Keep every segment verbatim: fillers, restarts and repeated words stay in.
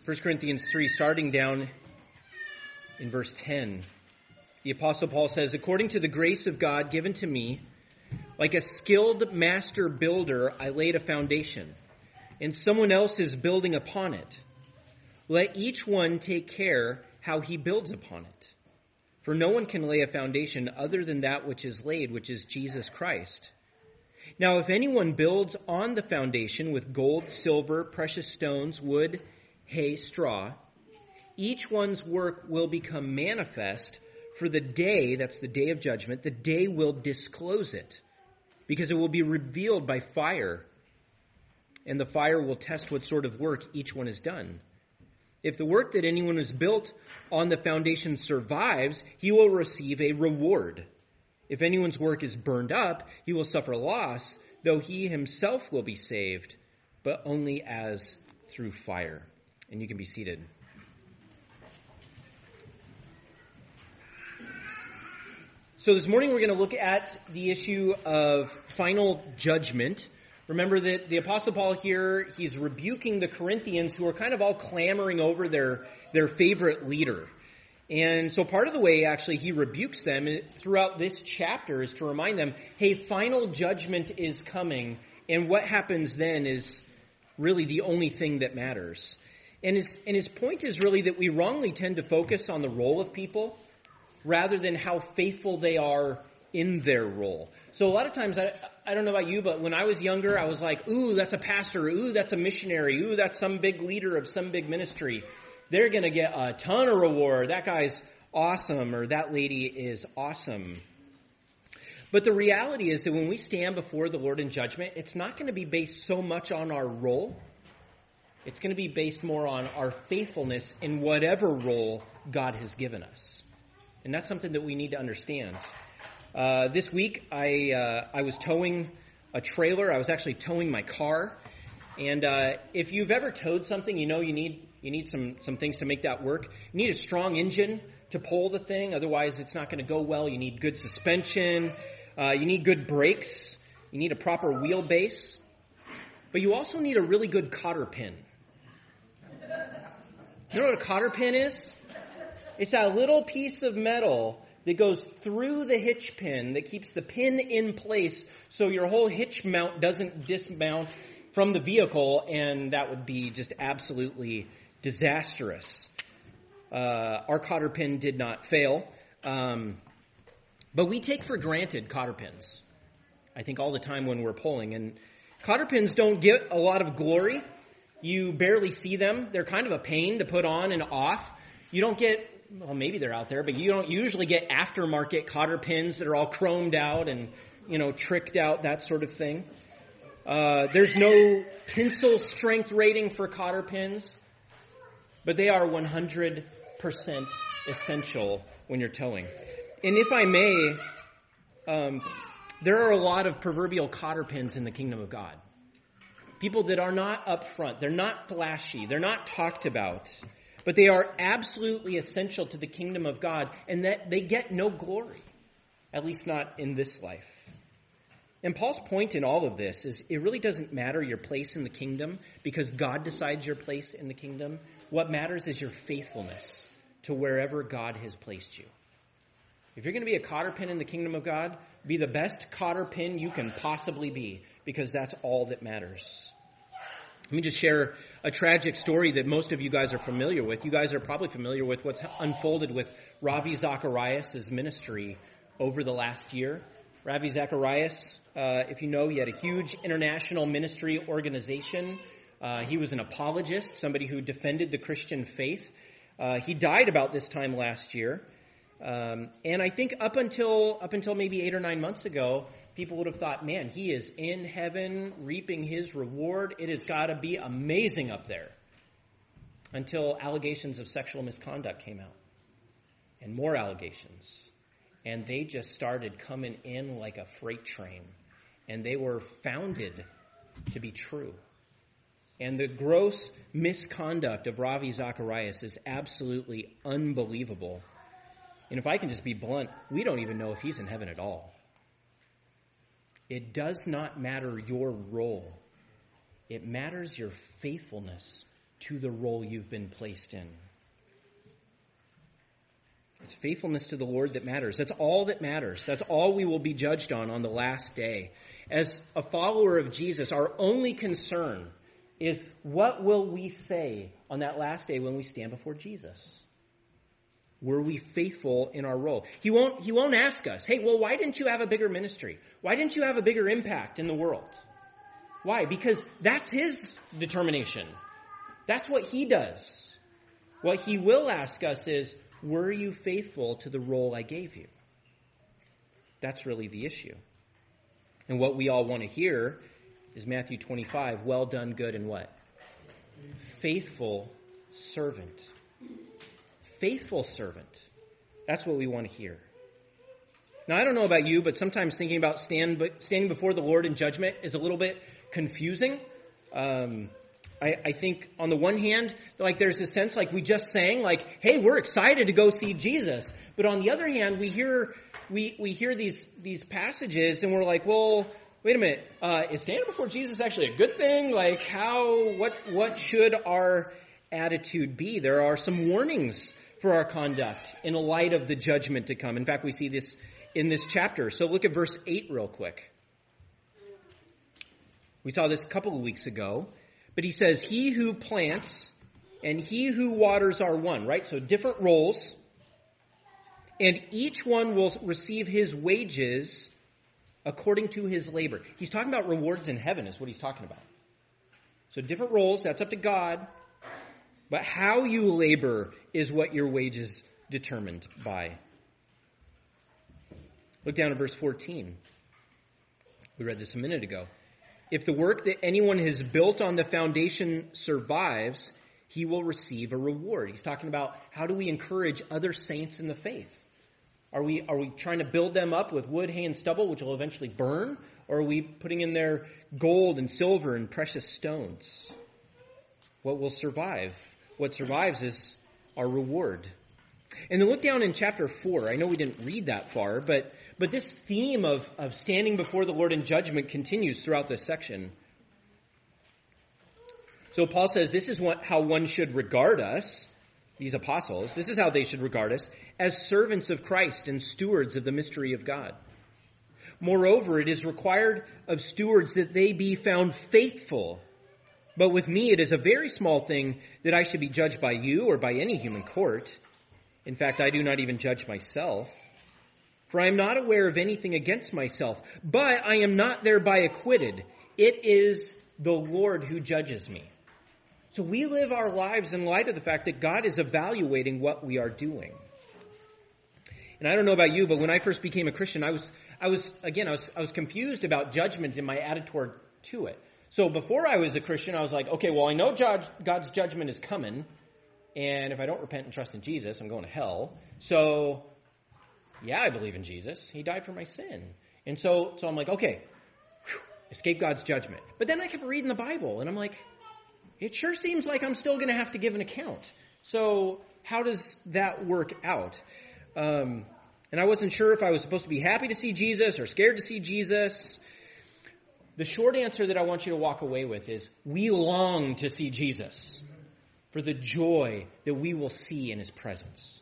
First Corinthians three, starting down in verse ten. The Apostle Paul says, "According to the grace of God given to me, like a skilled master builder, I laid a foundation, and someone else is building upon it. Let each one take care how he builds upon it. For no one can lay a foundation other than that which is laid, which is Jesus Christ. Now if anyone builds on the foundation with gold, silver, precious stones, wood, hay, straw, each one's work will become manifest, for the day," that's the day of judgment, "the day will disclose it, because it will be revealed by fire, and the fire will test what sort of work each one has done. If the work that anyone has built on the foundation survives, he will receive a reward. If anyone's work is burned up, he will suffer loss, though he himself will be saved, but only as through fire." And you can be seated. So this morning we're going to look at the issue of final judgment. Remember that the Apostle Paul here, he's rebuking the Corinthians who are kind of all clamoring over their, their favorite leader. And so part of the way actually he rebukes them throughout this chapter is to remind them, hey, final judgment is coming, and what happens then is really the only thing that matters. And his, and his point is really that we wrongly tend to focus on the role of people rather than how faithful they are in their role. So a lot of times, I, I don't know about you, but when I was younger, I was like, ooh, that's a pastor. Ooh, that's a missionary. Ooh, that's some big leader of some big ministry. They're going to get a ton of reward. That guy's awesome, or that lady is awesome. But the reality is that when we stand before the Lord in judgment, it's not going to be based so much on our role. It's going to be based more on our faithfulness in whatever role God has given us. And that's something that we need to understand. Uh, this week, I uh, I was towing a trailer. I was actually towing my car. And uh, if you've ever towed something, you know you need you need some, some things to make that work. You need a strong engine to pull the thing. Otherwise, it's not going to go well. You need good suspension. Uh, you need good brakes. You need a proper wheelbase. But you also need a really good cotter pin. You know what a cotter pin is? It's that little piece of metal that goes through the hitch pin that keeps the pin in place so your whole hitch mount doesn't dismount from the vehicle, and that would be just absolutely disastrous. Uh, our cotter pin did not fail, um, but we take for granted cotter pins, I think, all the time when we're pulling. And cotter pins don't get a lot of glory. You barely see them. They're kind of a pain to put on and off. You don't get, well, maybe they're out there, but you don't usually get aftermarket cotter pins that are all chromed out and, you know, tricked out, that sort of thing. Uh, there's no tensile strength rating for cotter pins, but they are one hundred percent essential when you're towing. And if I may, um, there are a lot of proverbial cotter pins in the kingdom of God. People that are not up front, they're not flashy, they're not talked about, but they are absolutely essential to the kingdom of God, and that they get no glory, at least not in this life. And Paul's point in all of this is it really doesn't matter your place in the kingdom because God decides your place in the kingdom. What matters is your faithfulness to wherever God has placed you. If you're going to be a cotter pin in the kingdom of God, be the best cotter pin you can possibly be, because that's all that matters. Let me just share a tragic story that most of you guys are familiar with. You guys are probably familiar with what's unfolded with Ravi Zacharias' ministry over the last year. Ravi Zacharias, uh, if you know, he had a huge international ministry organization. Uh, he was an apologist, somebody who defended the Christian faith. Uh, he died about this time last year. Um, and I think up until up until maybe eight or nine months ago, people would have thought, man, he is in heaven reaping his reward. It has got to be amazing up there. Until allegations of sexual misconduct came out. And more allegations. And they just started coming in like a freight train. And they were founded to be true. And the gross misconduct of Ravi Zacharias is absolutely unbelievable. And if I can just be blunt, we don't even know if he's in heaven at all. It does not matter your role. It matters your faithfulness to the role you've been placed in. It's faithfulness to the Lord that matters. That's all that matters. That's all we will be judged on on the last day. As a follower of Jesus, our only concern is what will we say on that last day when we stand before Jesus? Were we faithful in our role? He won't, he won't ask us, hey, well, why didn't you have a bigger ministry? Why didn't you have a bigger impact in the world? Why? Because that's his determination. That's what he does. What he will ask us is, were you faithful to the role I gave you? That's really the issue. And what we all want to hear is Matthew twenty-five, well done, good and what? Faithful servant. Faithful servant. That's what we want to hear. Now, I don't know about you, but sometimes thinking about stand, standing before the Lord in judgment is a little bit confusing. Um, I, I think on the one hand, like there's a sense like we just sang, like, hey, we're excited to go see Jesus. But on the other hand, we hear we we hear these these passages and we're like, well, wait a minute, uh, is standing before Jesus actually a good thing? Like, how what what should our attitude be? There are some warnings for our conduct in light of the judgment to come. In fact, we see this in this chapter. So look at verse eight real quick. We saw this a couple of weeks ago. But he says, he who plants and he who waters are one, right? So different roles. And each one will receive his wages according to his labor. He's talking about rewards in heaven is what he's talking about. So different roles, that's up to God. But how you labor is what your wage is determined by. Look down at verse fourteen. We read this a minute ago. If the work that anyone has built on the foundation survives, he will receive a reward. He's talking about how do we encourage other saints in the faith? Are we, are we trying to build them up with wood, hay, and stubble, which will eventually burn? Or are we putting in there gold and silver and precious stones? What will survive? What survives is our reward. And then look down in chapter four. I know we didn't read that far, but but this theme of, of standing before the Lord in judgment continues throughout this section. So Paul says this is what, how one should regard us, these apostles. This is how they should regard us, as servants of Christ and stewards of the mystery of God. Moreover, it is required of stewards that they be found faithful. But with me it is a very small thing that I should be judged by you or by any human court. In fact, I do not even judge myself. For I am not aware of anything against myself, but I am not thereby acquitted. It is the Lord who judges me. So we live our lives in light of the fact that God is evaluating what we are doing. And I don't know about you, but when I first became a Christian, I was, I was, again, I was, I was confused about judgment in my attitude to it. So before I was a Christian, I was like, okay, well, I know God's judgment is coming. And if I don't repent and trust in Jesus, I'm going to hell. So, yeah, I believe in Jesus. He died for my sin. And so, so I'm like, okay, whew, escape God's judgment. But then I kept reading the Bible, and I'm like, it sure seems like I'm still going to have to give an account. So how does that work out? Um, and I wasn't sure if I was supposed to be happy to see Jesus or scared to see Jesus. The short answer that I want you to walk away with is we long to see Jesus for the joy that we will see in his presence.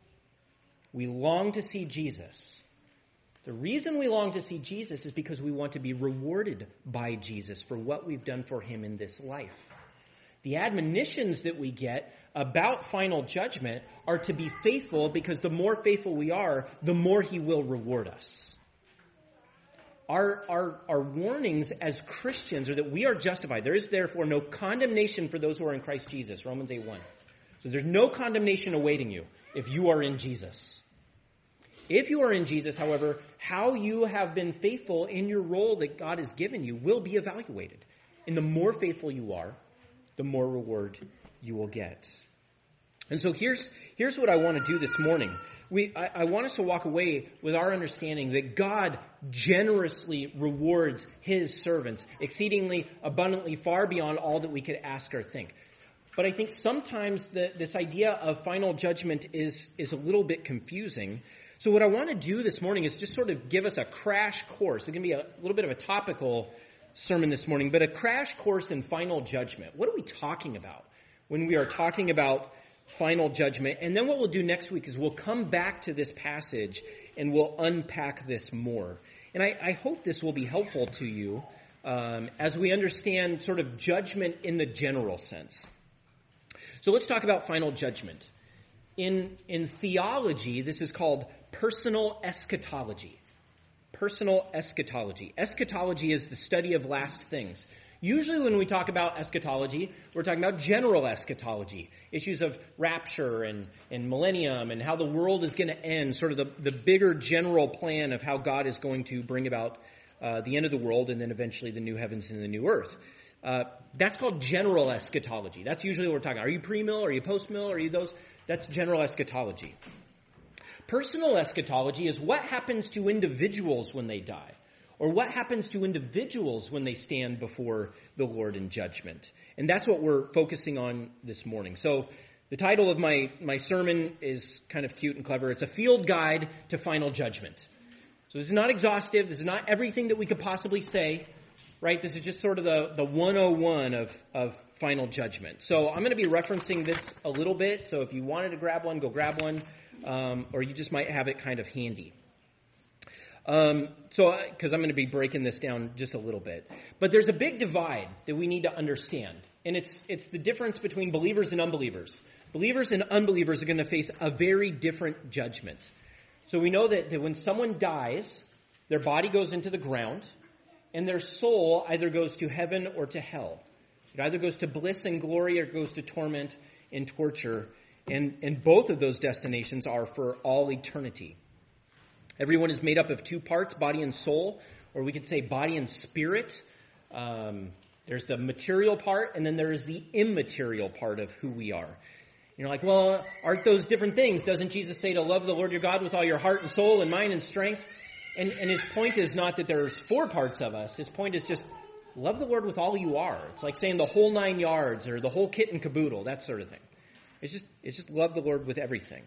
We long to see Jesus. The reason we long to see Jesus is because we want to be rewarded by Jesus for what we've done for him in this life. The admonitions that we get about final judgment are to be faithful because the more faithful we are, the more he will reward us. Our, our, our warnings as Christians are that we are justified. There is therefore no condemnation for those who are in Christ Jesus, Romans eight one. So there's no condemnation awaiting you if you are in Jesus. If you are in Jesus, however, how you have been faithful in your role that God has given you will be evaluated. And the more faithful you are, the more reward you will get. And so here's here's what I want to do this morning. We I, I want us to walk away with our understanding that God generously rewards his servants, exceedingly abundantly, far beyond all that we could ask or think. But I think sometimes the, this idea of final judgment is, is a little bit confusing. So what I want to do this morning is just sort of give us a crash course. It's going to be a little bit of a topical sermon this morning, but a crash course in final judgment. What are we talking about when we are talking about final judgment. And then what we'll do next week is we'll come back to this passage and we'll unpack this more. And I, I hope this will be helpful to you um, as we understand sort of judgment in the general sense. So let's talk about final judgment. In, in theology, this is called personal eschatology. Personal eschatology. Eschatology is the study of last things. Usually when we talk about eschatology, we're talking about general eschatology, issues of rapture and, and millennium and how the world is going to end, sort of the, the bigger general plan of how God is going to bring about uh, the end of the world and then eventually the new heavens and the new earth. Uh, that's called general eschatology. That's usually what we're talking about. Are you pre-mill? Are you post-mill? Are you those? That's general eschatology. Personal eschatology is what happens to individuals when they die. Or what happens to individuals when they stand before the Lord in judgment. And that's what we're focusing on this morning. So the title of my, my sermon is kind of cute and clever. It's a field guide to final judgment. So this is not exhaustive. This is not everything that we could possibly say, right? This is just sort of the, the one oh one of, of final judgment. So I'm going to be referencing this a little bit. So if you wanted to grab one, go grab one. Um, or you just might have it kind of handy. Um, so, because I'm going to be breaking this down just a little bit. But there's a big divide that we need to understand. And it's, it's the difference between believers and unbelievers. Believers and unbelievers are going to face a very different judgment. So we know that, that when someone dies, their body goes into the ground, and their soul either goes to heaven or to hell. It either goes to bliss and glory or it goes to torment and torture. And, and both of those destinations are for all eternity. Everyone is made up of two parts, body and soul, or we could say body and spirit. Um, there's the material part, and then there is the immaterial part of who we are. You're like, well, aren't those different things? Doesn't Jesus say to love the Lord your God with all your heart and soul and mind and strength? And, and his point is not that there's four parts of us. His point is just love the Lord with all you are. It's like saying the whole nine yards or the whole kit and caboodle, that sort of thing. It's just, it's just love the Lord with everything.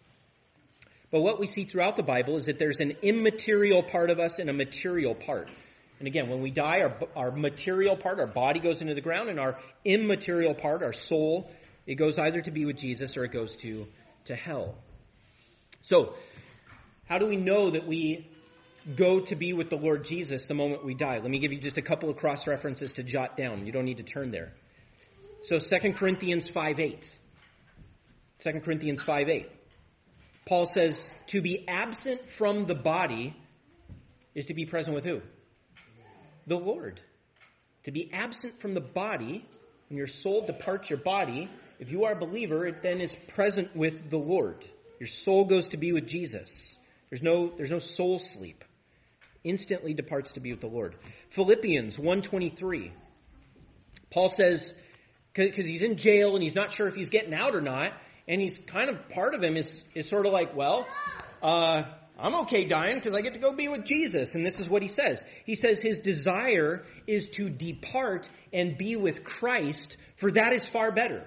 But what we see throughout the Bible is that there's an immaterial part of us and a material part. And again, when we die, our, our material part, our body goes into the ground, and our immaterial part, our soul, it goes either to be with Jesus or it goes to, to hell. So, how do we know that we go to be with the Lord Jesus the moment we die? Let me give you just a couple of cross-references to jot down. You don't need to turn there. So, Second Corinthians five eight. Second Corinthians five eight. Paul says, to be absent from the body is to be present with who? The Lord. To be absent from the body, when your soul departs your body, if you are a believer, it then is present with the Lord. Your soul goes to be with Jesus. There's no, there's no soul sleep. Instantly departs to be with the Lord. Philippians one twenty-three. Paul says, because he's in jail and he's not sure if he's getting out or not, and he's kind of, part of him is, is sort of like, well, uh, I'm okay dying because I get to go be with Jesus. And this is what he says. He says his desire is to depart and be with Christ, for that is far better.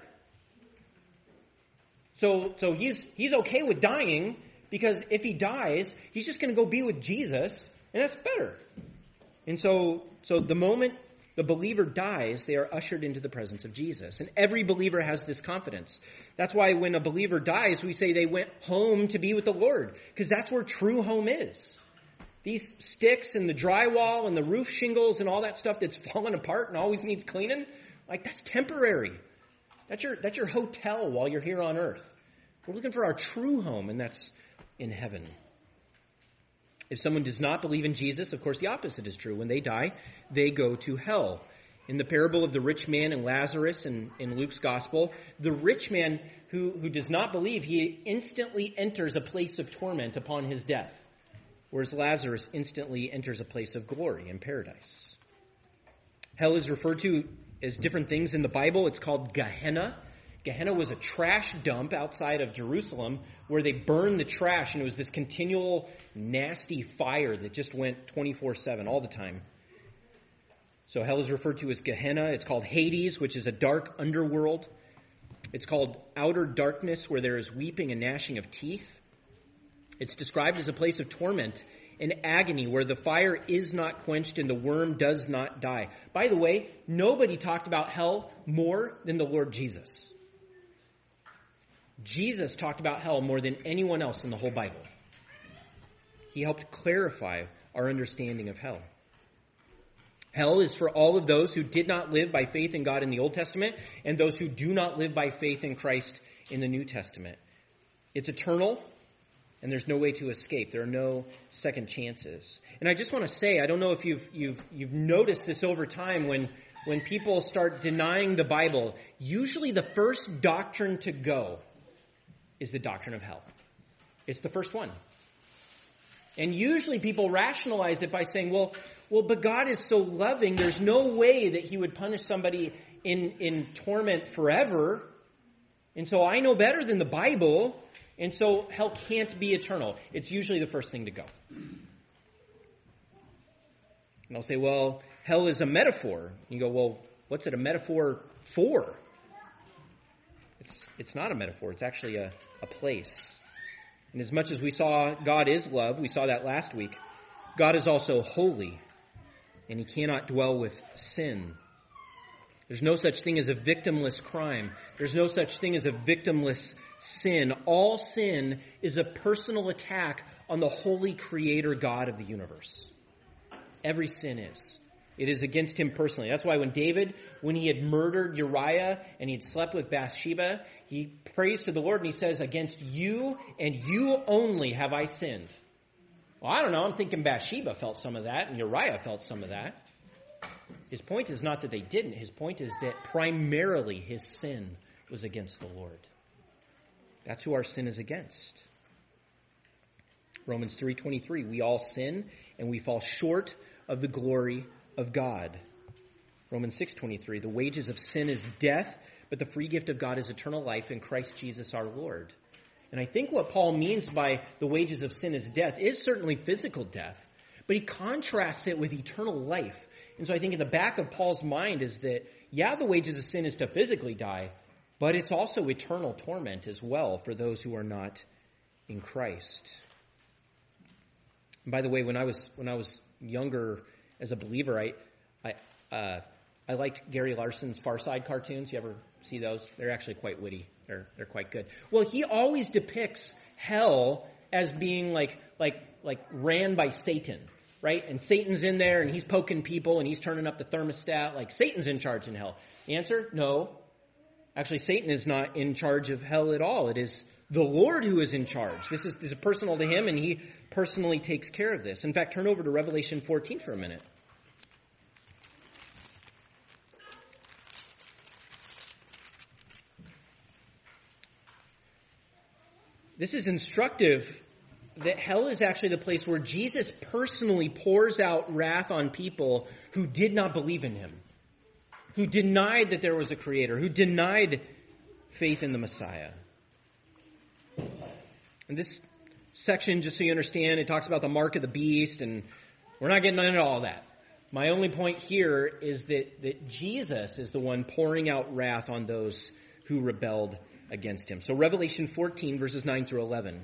So, so he's, he's okay with dying because if he dies, he's just going to go be with Jesus, and that's better. And so, so the moment the believer dies, they are ushered into the presence of Jesus. And every believer has this confidence. That's why when a believer dies, we say they went home to be with the Lord, because that's where true home is. These sticks and the drywall and the roof shingles and all that stuff that's falling apart and always needs cleaning, like that's temporary. That's your, that's your hotel while you're here on earth. We're looking for our true home, and that's in heaven. If someone does not believe in Jesus, of course, the opposite is true. When they die, they go to hell. In the parable of the rich man and Lazarus in, in Luke's gospel, the rich man who, who does not believe, he instantly enters a place of torment upon his death, whereas Lazarus instantly enters a place of glory in paradise. Hell is referred to as different things in the Bible. It's called Gehenna. Gehenna was a trash dump outside of Jerusalem where they burned the trash, and it was this continual nasty fire that just went twenty-four seven all the time. So hell is referred to as Gehenna. It's called Hades, which is a dark underworld. It's called outer darkness, where there is weeping and gnashing of teeth. It's described as a place of torment and agony, where the fire is not quenched and the worm does not die. By the way, nobody talked about hell more than the Lord Jesus. Jesus talked about hell more than anyone else in the whole Bible. He helped clarify our understanding of hell. Hell is for all of those who did not live by faith in God in the Old Testament and those who do not live by faith in Christ in the New Testament. It's eternal, and there's no way to escape. There are no second chances. And I just want to say, I don't know if you've you've you've noticed this over time when when people start denying the Bible, usually the first doctrine to go is the doctrine of hell. It's the first one. And usually people rationalize it by saying, well, well, but God is so loving, there's no way that he would punish somebody in, in torment forever. And so I know better than the Bible, and so hell can't be eternal. It's usually the first thing to go. And they'll say, well, hell is a metaphor. You go, well, what's it a metaphor for? It's it's not a metaphor. It's actually a, a place. And as much as we saw God is love, we saw that last week, God is also holy, and he cannot dwell with sin. There's no such thing as a victimless crime. There's no such thing as a victimless sin. All sin is a personal attack on the holy creator God of the universe. Every sin is. It is against him personally. That's why when David, when he had murdered Uriah and he had slept with Bathsheba, he prays to the Lord and he says, against you and you only have I sinned. Well, I don't know. I'm thinking Bathsheba felt some of that and Uriah felt some of that. His point is not that they didn't. His point is that primarily his sin was against the Lord. That's who our sin is against. Romans three twenty-three, we all sin and we fall short of the glory of God. Romans six twenty-three, the wages of sin is death, but the free gift of God is eternal life in Christ Jesus our Lord. And I think what Paul means by the wages of sin is death is certainly physical death, but he contrasts it with eternal life. And so I think in the back of Paul's mind is that, yeah, the wages of sin is to physically die, but it's also eternal torment as well for those who are not in Christ. And by the way, when I was when I was younger as a believer, I I uh, I liked Gary Larson's Far Side cartoons. You ever see those? They're actually quite witty. They're they're quite good. Well, he always depicts hell as being like like like ran by Satan, right? And Satan's in there and he's poking people and he's turning up the thermostat. Like Satan's in charge in hell. The answer? No. Actually, Satan is not in charge of hell at all. It is the Lord who is in charge. This is, this is personal to him, and he personally takes care of this. In fact, turn over to Revelation fourteen for a minute. This is instructive that hell is actually the place where Jesus personally pours out wrath on people who did not believe in him, who denied that there was a creator, who denied faith in the Messiah. And this section, just so you understand, it talks about the mark of the beast, and we're not getting into all that. My only point here is that, that Jesus is the one pouring out wrath on those who rebelled against him. So Revelation fourteen, verses nine through eleven.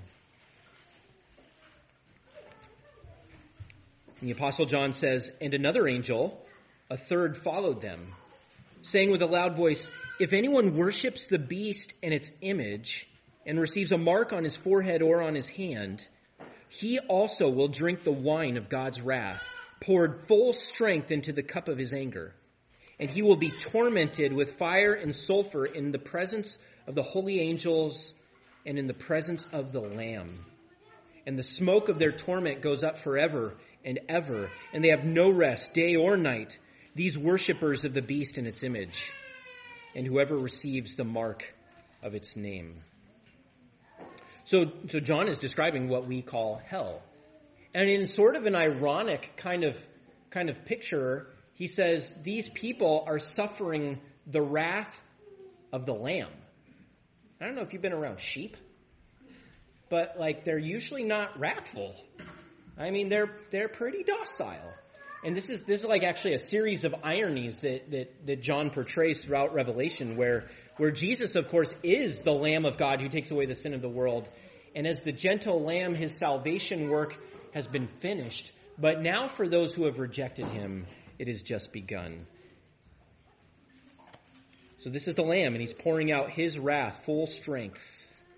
And the Apostle John says, and another angel, a third, followed them, saying with a loud voice, if anyone worships the beast and its image and receives a mark on his forehead or on his hand, he also will drink the wine of God's wrath, poured full strength into the cup of his anger. And he will be tormented with fire and sulfur in the presence of the holy angels and in the presence of the Lamb. And the smoke of their torment goes up forever and ever, and they have no rest, day or night, these worshippers of the beast and its image, and whoever receives the mark of its name. So, so John is describing what we call hell. And in sort of an ironic kind of, kind of picture, he says these people are suffering the wrath of the Lamb. I don't know if you've been around sheep, but like they're usually not wrathful. I mean, they're they're pretty docile. And this is this is like actually a series of ironies that, that, that John portrays throughout Revelation, where where Jesus, of course, is the Lamb of God who takes away the sin of the world. And as the gentle Lamb, his salvation work has been finished. But now for those who have rejected him, it has just begun. So this is the Lamb, and he's pouring out his wrath, full strength.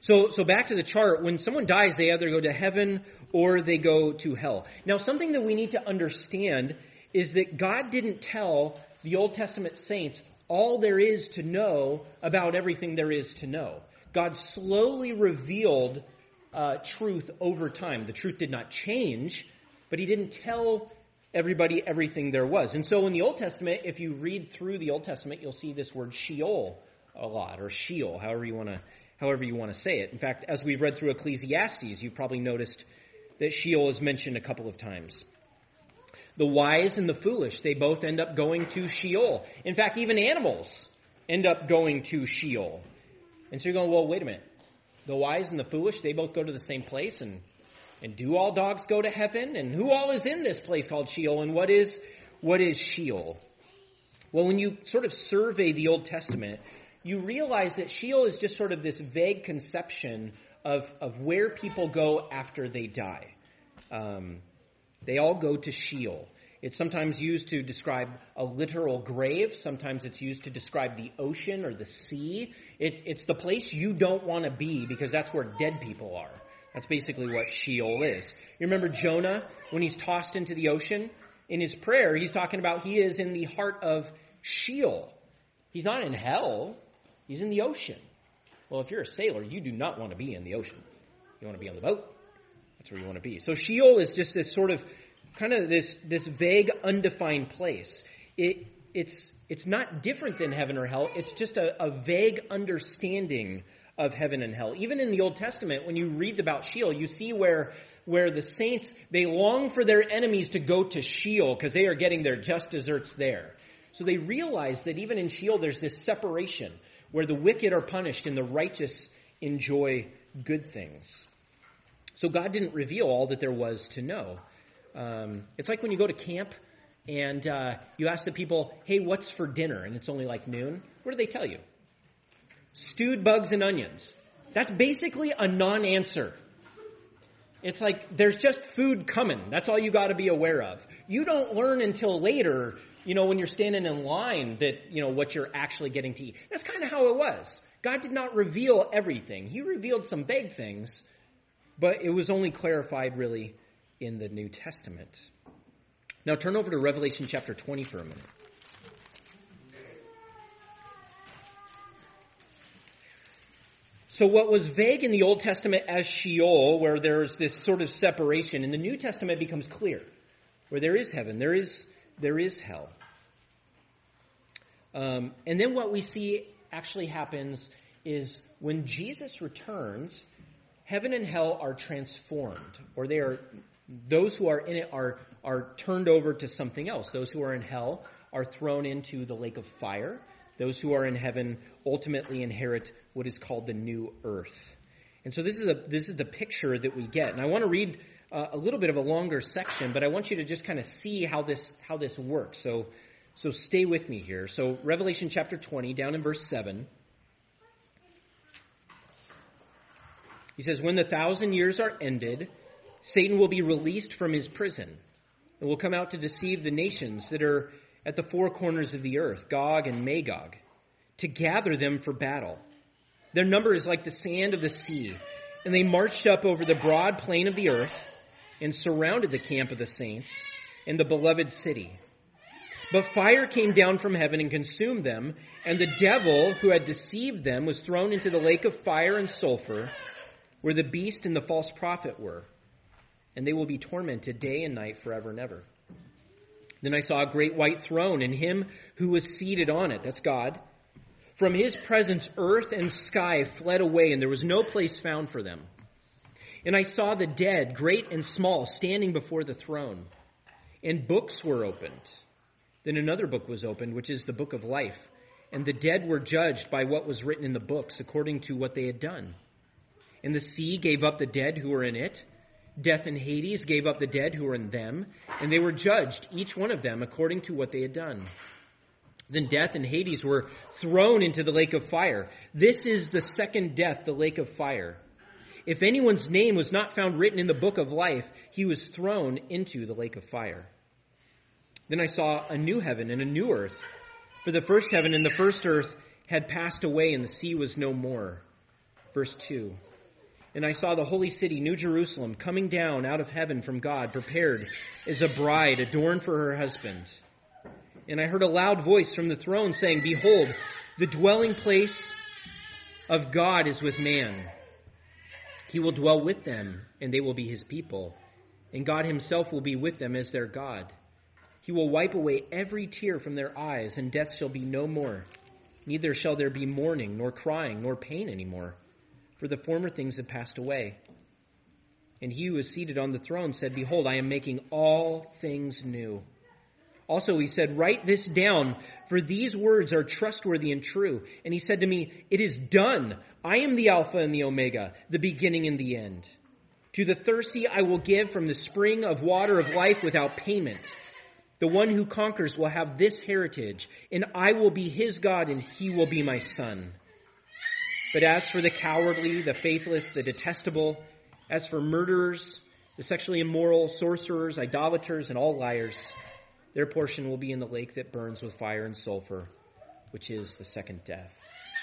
So, so back to the chart, when someone dies, they either go to heaven or they go to hell. Now, something that we need to understand is that God didn't tell the Old Testament saints all there is to know about everything there is to know. God slowly revealed uh, truth over time. The truth did not change, but he didn't tell everybody everything there was. And so in the Old Testament, if you read through the Old Testament, you'll see this word Sheol a lot, or Sheol, however you want to however you want to say it. In fact, as we've read through Ecclesiastes, you've probably noticed that Sheol is mentioned a couple of times. The wise and the foolish, they both end up going to Sheol. In fact, even animals end up going to Sheol. And so you're going, well, wait a minute. The wise and the foolish, they both go to the same place, and and do all dogs go to heaven? And who all is in this place called Sheol? And what is what is Sheol? Well, when you sort of survey the Old Testament, you realize that Sheol is just sort of this vague conception of, of where people go after they die. Um, they all go to Sheol. It's sometimes used to describe a literal grave. Sometimes it's used to describe the ocean or the sea. It, it's the place you don't want to be because that's where dead people are. That's basically what Sheol is. You remember Jonah, when he's tossed into the ocean? In his prayer, he's talking about he is in the heart of Sheol. He's not in hell. He's in the ocean. Well, if you're a sailor, you do not want to be in the ocean. You want to be on the boat. That's where you want to be. So Sheol is just this sort of, kind of this, this vague, undefined place. It, it's, it's not different than heaven or hell. It's just a, a vague understanding of heaven and hell. Even in the Old Testament, when you read about Sheol, you see where, where the saints, they long for their enemies to go to Sheol because they are getting their just desserts there. So they realize that even in Sheol, there's this separation where the wicked are punished and the righteous enjoy good things. So God didn't reveal all that there was to know. Um, it's like when you go to camp and uh, you ask the people, hey, what's for dinner? And it's only like noon. What do they tell you? Stewed bugs and onions. That's basically a non-answer. It's like there's just food coming. That's all you got to be aware of. You don't learn until later, you know, when you're standing in line that, you know, what you're actually getting to eat. That's kind of how it was. God did not reveal everything. He revealed some vague things, but it was only clarified really in the New Testament. Now turn over to Revelation chapter twenty for a minute. So what was vague in the Old Testament as Sheol, where there's this sort of separation, in the New Testament becomes clear, where there is heaven, there is there is hell. Um, and then what we see actually happens is when Jesus returns, heaven and hell are transformed, or they are those who are in it are are turned over to something else. Those who are in hell are thrown into the lake of fire. Those who are in heaven ultimately inherit what is called the new earth. And so this is a this is the picture that we get. And I want to read uh, a little bit of a longer section, but I want you to just kind of see how this how this works. So so stay with me here. So Revelation chapter twenty, down in verse seven. He says, when the thousand years are ended, Satan will be released from his prison and will come out to deceive the nations that are at the four corners of the earth, Gog and Magog, to gather them for battle. Their number is like the sand of the sea, and they marched up over the broad plain of the earth and surrounded the camp of the saints and the beloved city. But fire came down from heaven and consumed them, and the devil who had deceived them was thrown into the lake of fire and sulfur, where the beast and the false prophet were, and they will be tormented day and night forever and ever. Then I saw a great white throne and him who was seated on it. That's God. From his presence, earth and sky fled away, and there was no place found for them. And I saw the dead, great and small, standing before the throne. And books were opened. Then another book was opened, which is the book of life. And the dead were judged by what was written in the books, according to what they had done. And the sea gave up the dead who were in it. Death and Hades gave up the dead who were in them, and they were judged, each one of them, according to what they had done. Then death and Hades were thrown into the lake of fire. This is the second death, the lake of fire. If anyone's name was not found written in the book of life, he was thrown into the lake of fire. Then I saw a new heaven and a new earth. For the first heaven and the first earth had passed away, and the sea was no more. Verse two. And I saw the holy city, New Jerusalem, coming down out of heaven from God, prepared as a bride adorned for her husband. And I heard a loud voice from the throne saying, Behold, the dwelling place of God is with man. He will dwell with them, and they will be his people. And God himself will be with them as their God. He will wipe away every tear from their eyes, and death shall be no more. Neither shall there be mourning, nor crying, nor pain anymore, for the former things have passed away. And he who is seated on the throne said, Behold, I am making all things new. Also he said, Write this down, for these words are trustworthy and true. And he said to me, It is done. I am the Alpha and the Omega, the beginning and the end. To the thirsty I will give from the spring of water of life without payment. The one who conquers will have this heritage, and I will be his God, and he will be my son. But as for the cowardly, the faithless, the detestable, as for murderers, the sexually immoral, sorcerers, idolaters, and all liars, their portion will be in the lake that burns with fire and sulfur, which is the second death.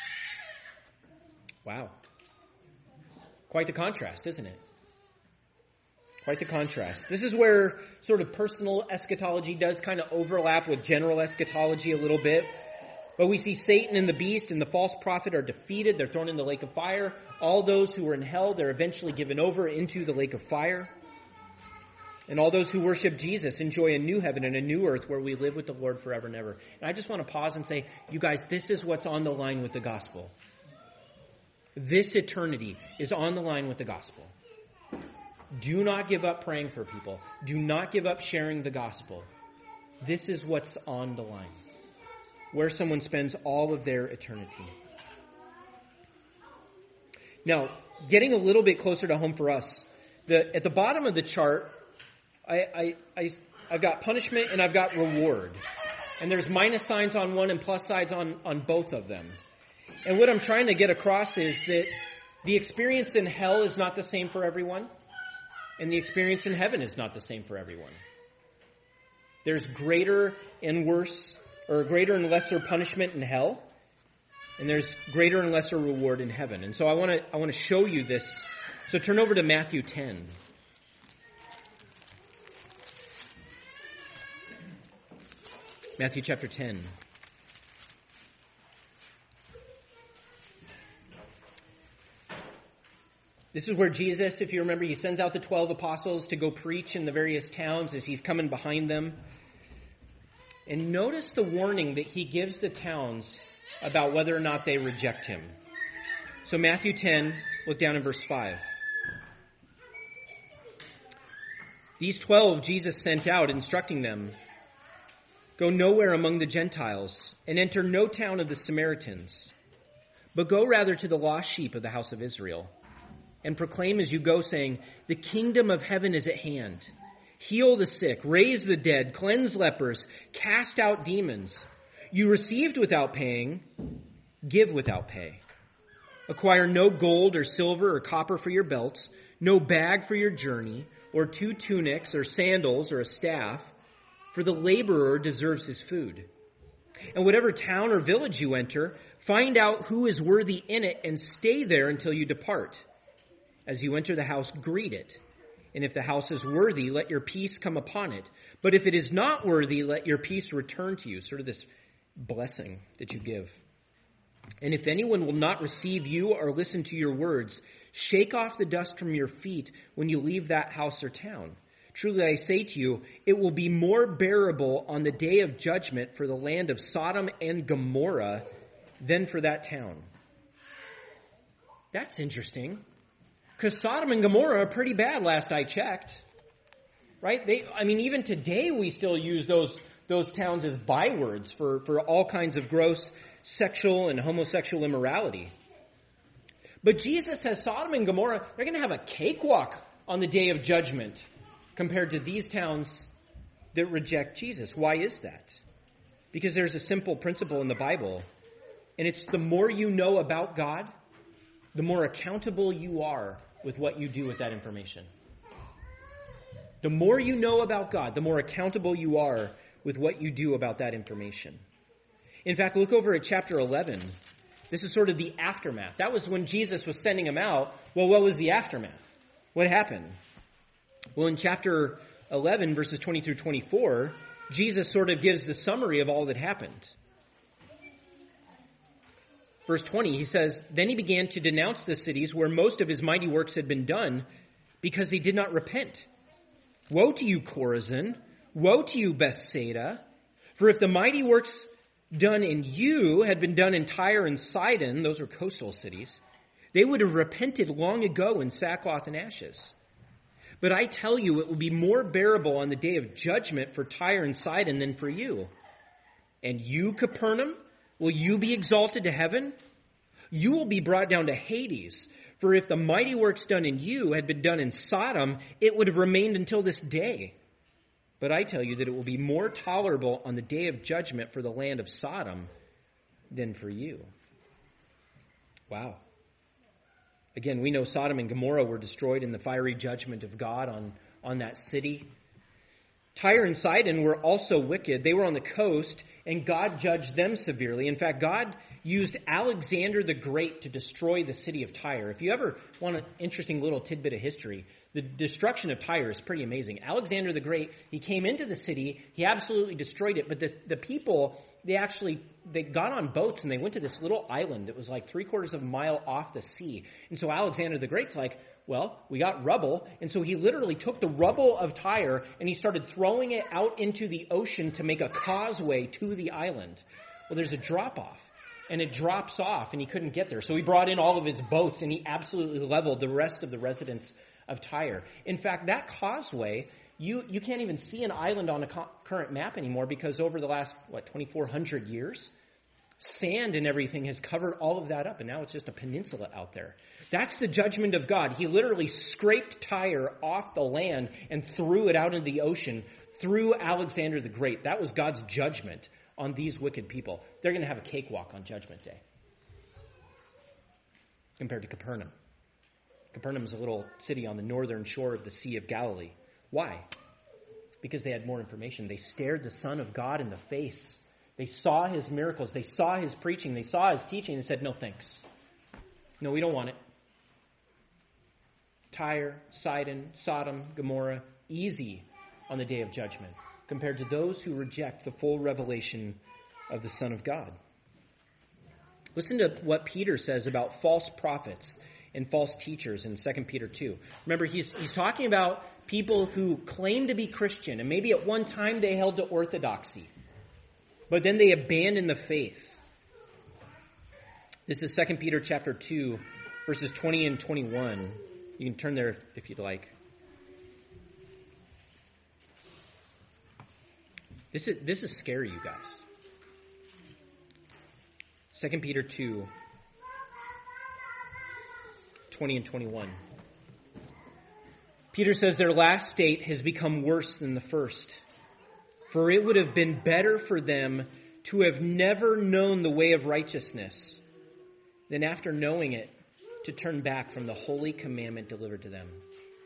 Wow. Quite the contrast, isn't it? Quite the contrast. This is where sort of personal eschatology does kind of overlap with general eschatology a little bit. But we see Satan and the beast and the false prophet are defeated. They're thrown in the lake of fire. All those who are in hell, they're eventually given over into the lake of fire. And all those who worship Jesus enjoy a new heaven and a new earth where we live with the Lord forever and ever. And I just want to pause and say, you guys, this is what's on the line with the gospel. This eternity is on the line with the gospel. Do not give up praying for people. Do not give up sharing the gospel. This is what's on the line, where someone spends all of their eternity. Now, getting a little bit closer to home for us, the, at the bottom of the chart, I, I, I, I've got punishment and I've got reward. And there's minus signs on one and plus signs on, on both of them. And what I'm trying to get across is that the experience in hell is not the same for everyone. And the experience in heaven is not the same for everyone. There's greater and worse, or greater and lesser punishment in hell. And there's greater and lesser reward in heaven. And so I want to, I want to show you this. So turn over to Matthew ten. Matthew chapter ten. This is where Jesus, if you remember, he sends out the twelve apostles to go preach in the various towns as he's coming behind them. And notice the warning that he gives the towns about whether or not they reject him. So Matthew ten, look down in verse five. These twelve Jesus sent out, instructing them, Go nowhere among the Gentiles, and enter no town of the Samaritans, but go rather to the lost sheep of the house of Israel, and proclaim as you go, saying, The kingdom of heaven is at hand. Heal the sick, raise the dead, cleanse lepers, cast out demons. You received without paying, give without pay. Acquire no gold or silver or copper for your belts, no bag for your journey, or two tunics or sandals or a staff, for the laborer deserves his food. And whatever town or village you enter, find out who is worthy in it and stay there until you depart. As you enter the house, greet it. And if the house is worthy, let your peace come upon it. But if it is not worthy, let your peace return to you. Sort of this blessing that you give. And if anyone will not receive you or listen to your words, shake off the dust from your feet when you leave that house or town. Truly I say to you, it will be more bearable on the day of judgment for the land of Sodom and Gomorrah than for that town. That's interesting. Because Sodom and Gomorrah are pretty bad last I checked. Right? They, I mean, even today we still use those, those towns as bywords for, for all kinds of gross sexual and homosexual immorality. But Jesus says Sodom and Gomorrah, they're going to have a cakewalk on the day of judgment compared to these towns that reject Jesus. Why is that? Because there's a simple principle in the Bible, and it's the more you know about God, the more accountable you are with what you do with that information. The more you know about God, the more accountable you are with what you do about that information. In fact, look over at chapter eleven. This is sort of the aftermath. That was when Jesus was sending them out. Well, what was the aftermath? What happened? Well, in chapter eleven, verses twenty through twenty-four, Jesus sort of gives the summary of all that happened. Verse twenty, he says, "Then he began to denounce the cities where most of his mighty works had been done, because they did not repent. Woe to you, Chorazin! Woe to you, Bethsaida! For if the mighty works done in you had been done in Tyre and Sidon," those were coastal cities, "they would have repented long ago in sackcloth and ashes. But I tell you, it will be more bearable on the day of judgment for Tyre and Sidon than for you. And you, Capernaum, will you be exalted to heaven? You will be brought down to Hades. For if the mighty works done in you had been done in Sodom, it would have remained until this day. But I tell you that it will be more tolerable on the day of judgment for the land of Sodom than for you." Wow. Again, we know Sodom and Gomorrah were destroyed in the fiery judgment of God on, on that city. Tyre and Sidon were also wicked. They were on the coast, and God judged them severely. In fact, God used Alexander the Great to destroy the city of Tyre. If you ever want an interesting little tidbit of history, the destruction of Tyre is pretty amazing. Alexander the Great, he came into the city, he absolutely destroyed it, but the, the people, they actually, they got on boats and they went to this little island that was like three quarters of a mile off the sea. And so Alexander the Great's like, well, we got rubble. And so he literally took the rubble of Tyre and he started throwing it out into the ocean to make a causeway to the island. Well, there's a drop off and it drops off and he couldn't get there. So he brought in all of his boats and he absolutely leveled the rest of the residents of Tyre. In fact, that causeway, you, you can't even see an island on a co- current map anymore because over the last, what, twenty-four hundred years, sand and everything has covered all of that up, and now it's just a peninsula out there. That's the judgment of God. He literally scraped Tyre off the land and threw it out into the ocean through Alexander the Great. That was God's judgment on these wicked people. They're going to have a cakewalk on Judgment Day compared to Capernaum. Capernaum is a little city on the northern shore of the Sea of Galilee. Why? Because they had more information. They stared the Son of God in the face. They saw his miracles. They saw his preaching. They saw his teaching and said, no thanks. No, we don't want it. Tyre, Sidon, Sodom, Gomorrah, easy on the day of judgment compared to those who reject the full revelation of the Son of God. Listen to what Peter says about false prophets and false teachers in Second Peter two. Remember, he's, he's talking about people who claim to be Christian, and maybe at one time they held to orthodoxy, but then they abandoned the faith. This is Second Peter chapter two, verses twenty and twenty-one. You can turn there if, if you'd like. This is, this is scary, you guys. Second Peter two, twenty and twenty-one. Peter says their last state has become worse than the first. For it would have been better for them to have never known the way of righteousness than after knowing it to turn back from the holy commandment delivered to them.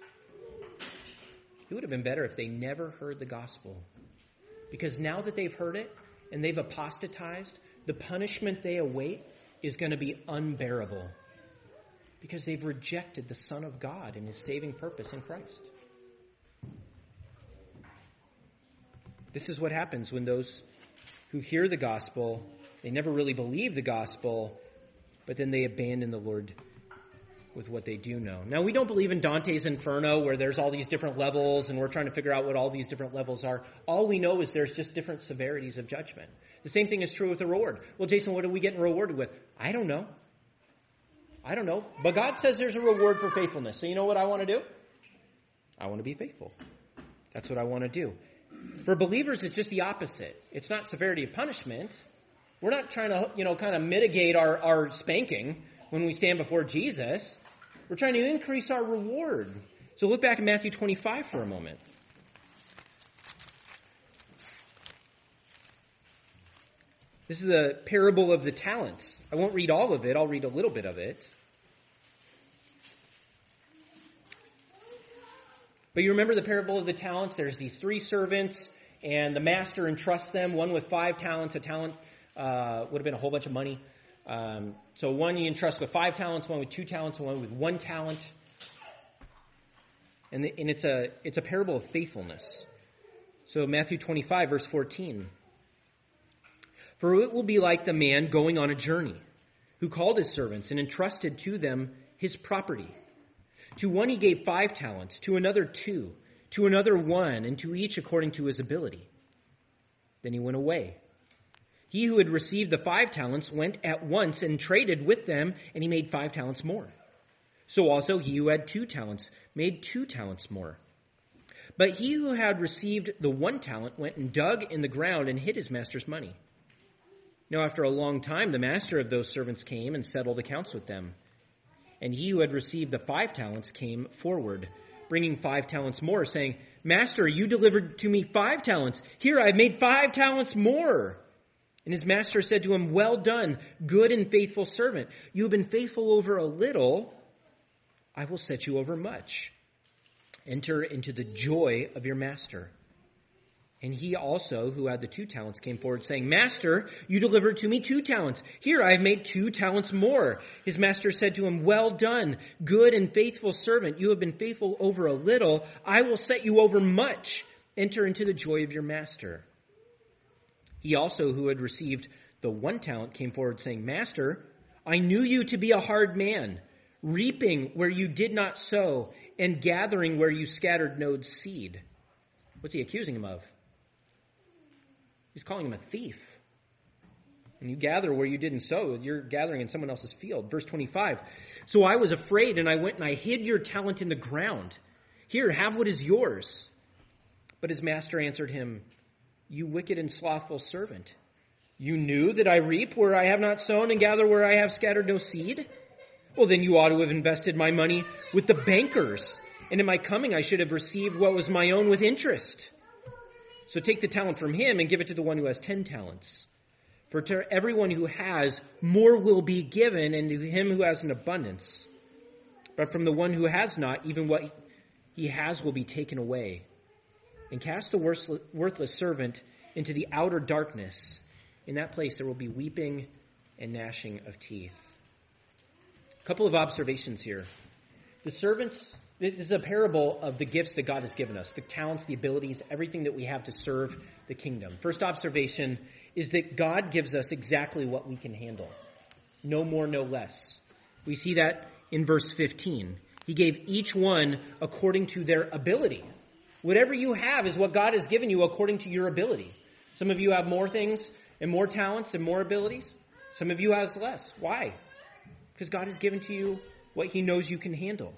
It would have been better if they never heard the gospel. Because now that they've heard it and they've apostatized, the punishment they await is going to be unbearable. Because they've rejected the Son of God and his saving purpose in Christ. This is what happens when those who hear the gospel, they never really believe the gospel, but then they abandon the Lord with what they do know. Now, we don't believe in Dante's Inferno where there's all these different levels and we're trying to figure out what all these different levels are. All we know is there's just different severities of judgment. The same thing is true with the reward. Well, Jason, what are we getting rewarded with? I don't know. I don't know. But God says there's a reward for faithfulness. So you know what I want to do? I want to be faithful. That's what I want to do. For believers, it's just the opposite. It's not severity of punishment. We're not trying to, you know, kind of mitigate our, our spanking when we stand before Jesus. We're trying to increase our reward. So look back at Matthew twenty-five for a moment. This is the parable of the talents. I won't read all of it. I'll read a little bit of it. But you remember the parable of the talents? There's these three servants, and the master entrusts them, one with five talents. A talent uh, would have been a whole bunch of money. Um, so one you entrust with five talents, one with two talents, one with one talent. And, the, and it's a it's a parable of faithfulness. So Matthew twenty-five, verse fourteen. For it will be like the man going on a journey, who called his servants and entrusted to them his property. To one he gave five talents, to another two, to another one, and to each according to his ability. Then he went away. He who had received the five talents went at once and traded with them, and he made five talents more. So also he who had two talents made two talents more. But he who had received the one talent went and dug in the ground and hid his master's money. Now after a long time the master of those servants came and settled accounts with them. And he who had received the five talents came forward, bringing five talents more, saying, Master, you delivered to me five talents. Here I have made five talents more. And his master said to him, Well done, good and faithful servant. You have been faithful over a little. I will set you over much. Enter into the joy of your master. And he also, who had the two talents, came forward, saying, Master, you delivered to me two talents. Here I have made two talents more. His master said to him, Well done, good and faithful servant. You have been faithful over a little. I will set you over much. Enter into the joy of your master. He also, who had received the one talent, came forward, saying, Master, I knew you to be a hard man, reaping where you did not sow, and gathering where you scattered no seed. What's he accusing him of? He's calling him a thief. And you gather where you didn't sow, you're gathering in someone else's field. Verse twenty-five, So I was afraid, and I went and I hid your talent in the ground. Here, have what is yours. But his master answered him, You wicked and slothful servant. You knew that I reap where I have not sown and gather where I have scattered no seed? Well, then you ought to have invested my money with the bankers, and in my coming I should have received what was my own with interest. So take the talent from him and give it to the one who has ten talents. For to everyone who has, more will be given, and to him who has an abundance. But from the one who has not, even what he has will be taken away. And cast the worthless servant into the outer darkness. In that place there will be weeping and gnashing of teeth. A couple of observations here. The servants, this is a parable of the gifts that God has given us, the talents, the abilities, everything that we have to serve the kingdom. First observation is that God gives us exactly what we can handle. No more, no less. We see that in verse fifteen. He gave each one according to their ability. Whatever you have is what God has given you according to your ability. Some of you have more things and more talents and more abilities. Some of you has less. Why? Because God has given to you what he knows you can handle.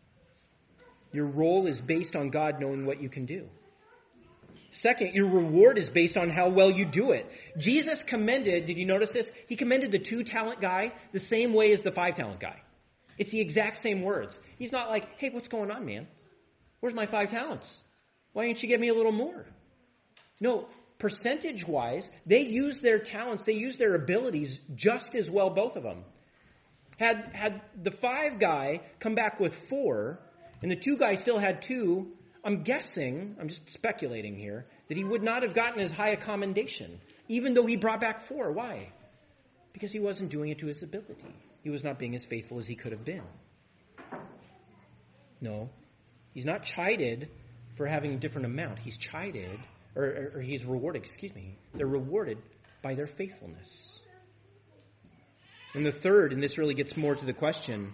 Your role is based on God knowing what you can do. Second, your reward is based on how well you do it. Jesus commended, did you notice this? He commended the two-talent guy the same way as the five-talent guy. It's the exact same words. He's not like, hey, what's going on, man? Where's my five talents? Why didn't you give me a little more? No, percentage-wise, they use their talents, they use their abilities just as well, both of them. Had, had the five guy come back with four, and the two guy still had two, I'm guessing, I'm just speculating here, that he would not have gotten as high a commendation, even though he brought back four. Why? Because he wasn't doing it to his ability. He was not being as faithful as he could have been. No, he's not chided for having a different amount. He's chided, or, or, or he's rewarded, excuse me. They're rewarded by their faithfulness. And the third, and this really gets more to the question,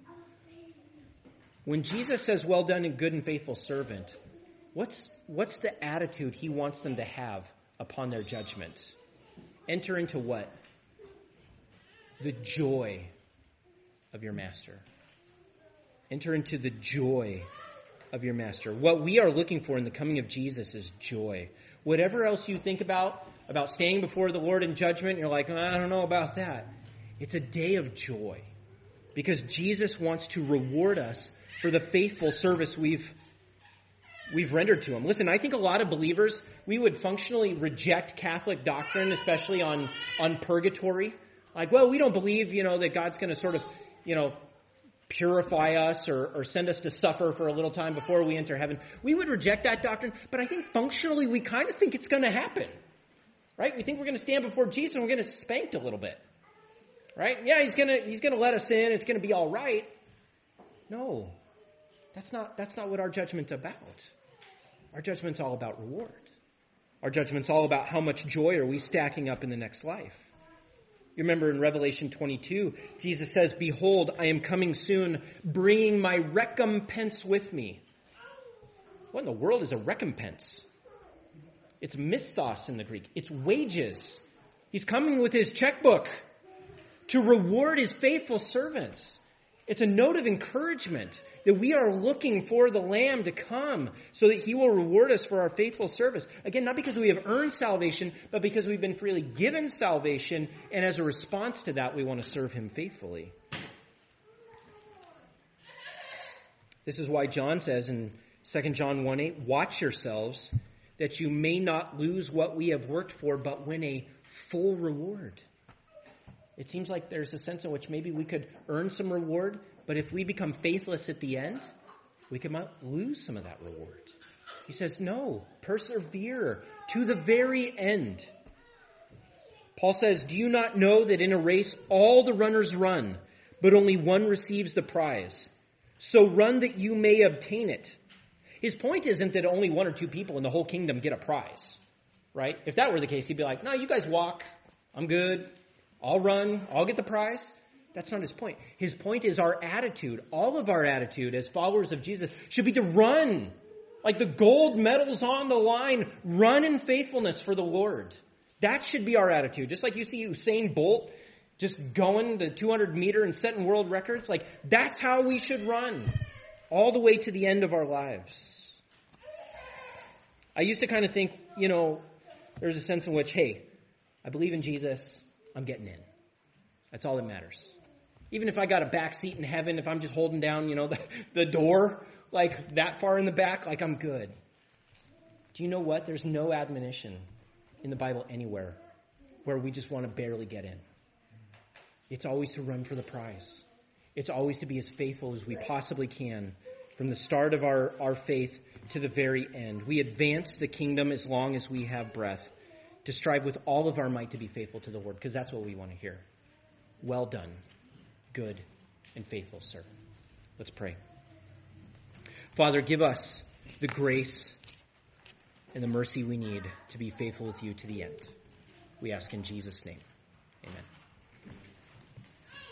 when Jesus says, well done and good and faithful servant, what's, what's the attitude he wants them to have upon their judgment? Enter into what? The joy of your master. Enter into the joy of your master. What we are looking for in the coming of Jesus is joy. Whatever else you think about, about standing before the Lord in judgment, you're like, I don't know about that. It's a day of joy because Jesus wants to reward us for the faithful service we've we've rendered to him. Listen, I think a lot of believers, we would functionally reject Catholic doctrine, especially on, on purgatory. Like, well, we don't believe, you know, that God's going to sort of, you know, purify us or, or send us to suffer for a little time before we enter heaven. We would reject that doctrine, but I think functionally we kind of think it's going to happen, right? We think we're going to stand before Jesus and we're going to get spanked a little bit, right? Yeah, he's gonna, he's gonna let us in. It's gonna be all right. No, that's not, that's not what our judgment's about. Our judgment's all about reward. Our judgment's all about how much joy are we stacking up in the next life. You remember in Revelation twenty-two, Jesus says, behold, I am coming soon, bringing my recompense with me. What in the world is a recompense? It's misthos in the Greek. It's wages. He's coming with his checkbook to reward his faithful servants. It's a note of encouragement that we are looking for the Lamb to come so that he will reward us for our faithful service. Again, not because we have earned salvation, but because we've been freely given salvation, and as a response to that, we want to serve him faithfully. This is why John says in Second John one eight, watch yourselves that you may not lose what we have worked for, but win a full reward. It seems like there's a sense in which maybe we could earn some reward, but if we become faithless at the end, we could lose some of that reward. He says, no, persevere to the very end. Paul says, do you not know that in a race all the runners run, but only one receives the prize? So run that you may obtain it. His point isn't that only one or two people in the whole kingdom get a prize, right? If that were the case, he'd be like, no, you guys walk. I'm good. I'll run. I'll get the prize. That's not his point. His point is our attitude. All of our attitude as followers of Jesus should be to run. Like the gold medal's on the line. Run in faithfulness for the Lord. That should be our attitude. Just like you see Usain Bolt just going the two hundred meter and setting world records. Like that's how we should run. All the way to the end of our lives. I used to kind of think, you know, there's a sense in which, hey, I believe in Jesus. I'm getting in. That's all that matters. Even if I got a back seat in heaven, if I'm just holding down, you know, the, the door, like that far in the back, like I'm good. Do you know what? There's no admonition in the Bible anywhere where we just want to barely get in. It's always to run for the prize. It's always to be as faithful as we possibly can from the start of our, our faith to the very end. We advance the kingdom as long as we have breath, to strive with all of our might to be faithful to the Lord, because that's what we want to hear. Well done, good and faithful servant. Let's pray. Father, give us the grace and the mercy we need to be faithful with you to the end. We ask in Jesus' name. Amen.